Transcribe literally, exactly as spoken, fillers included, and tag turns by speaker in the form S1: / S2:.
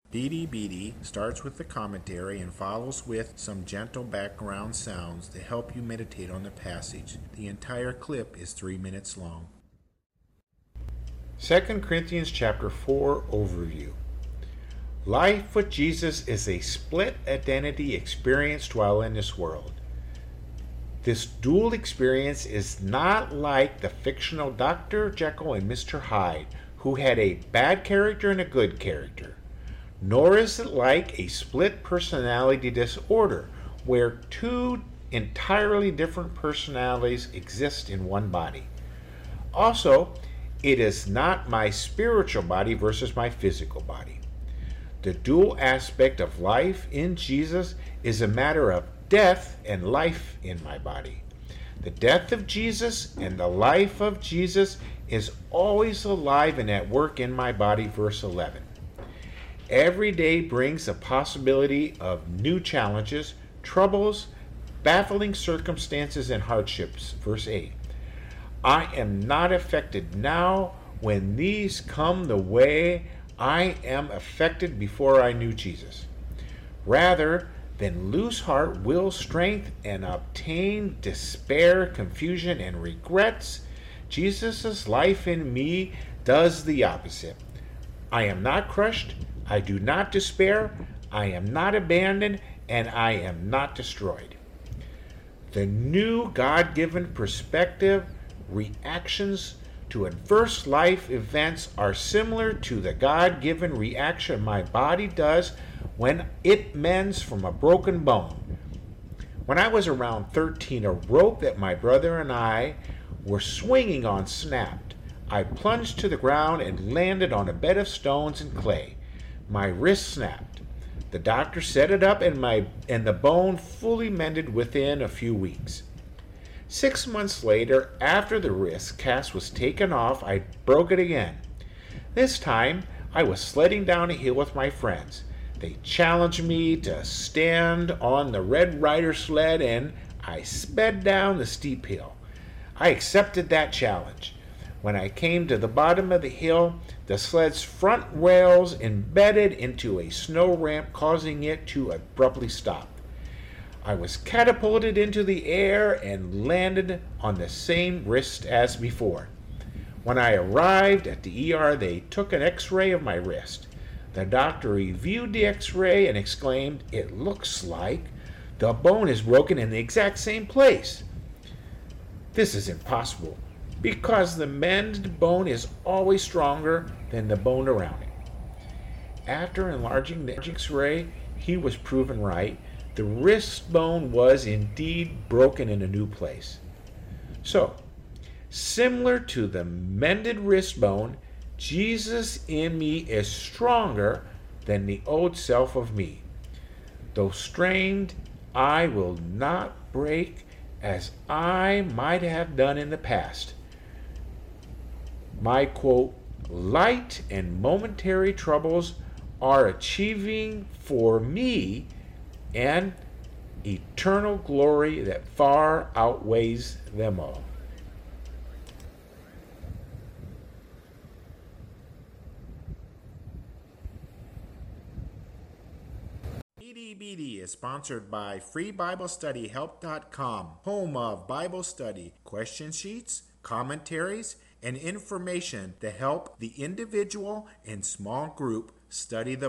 S1: Beady Beady starts with the commentary and follows with some gentle background sounds to help you meditate on the passage. The entire clip is three minutes long. Second Corinthians chapter four overview. Life with Jesus is a split identity experience while in this world. This dual experience is not like the fictional Doctor Jekyll and Mister Hyde, who had a bad character and a good character. Nor is it like a split personality disorder, where two entirely different personalities exist in one body. Also, it is not my spiritual body versus my physical body. The dual aspect of life in Jesus is a matter of death and life in my body. The death of Jesus and the life of Jesus is always alive and at work in my body, verse eleven. Every day brings a possibility of new challenges, troubles, baffling circumstances, and hardships, verse eight. I am not affected now when these come the way I am affected before I knew Jesus. Rather than lose heart, will, strength, and obtain despair, confusion, and regrets, Jesus' life in me does the opposite. I am not crushed, I do not despair, I am not abandoned, and I am not destroyed. The new God-given perspective reactions to adverse life events are similar to the God-given reaction my body does when it mends from a broken bone. When I was around thirteen, a rope that my brother and I were swinging on snapped. I plunged to the ground and landed on a bed of stones and clay. My wrist snapped. The doctor set it up and my and the bone fully mended within a few weeks. Six months later, after the wrist cast was taken off, I broke it again. This time, I was sledding down a hill with my friends. They challenged me to stand on the Red Ryder sled, and I sped down the steep hill. I accepted that challenge. When I came to the bottom of the hill, the sled's front rails embedded into a snow ramp, causing it to abruptly stop. I was catapulted into the air and landed on the same wrist as before. When I arrived at the E R, they took an x-ray of my wrist. The doctor reviewed the x-ray and exclaimed, "It looks like the bone is broken in the exact same place." This is impossible, because the mended bone is always stronger than the bone around it. After enlarging the x-ray, he was proven right. The wrist bone was indeed broken in a new place. So, similar to the mended wrist bone, Jesus in me is stronger than the old self of me. Though strained, I will not break as I might have done in the past. My, quote, light and momentary troubles are achieving for me an eternal glory that far outweighs them all. Beady Beady is sponsored by free bible study help dot com, home of Bible study, question sheets, commentaries, and information to help the individual and small group study the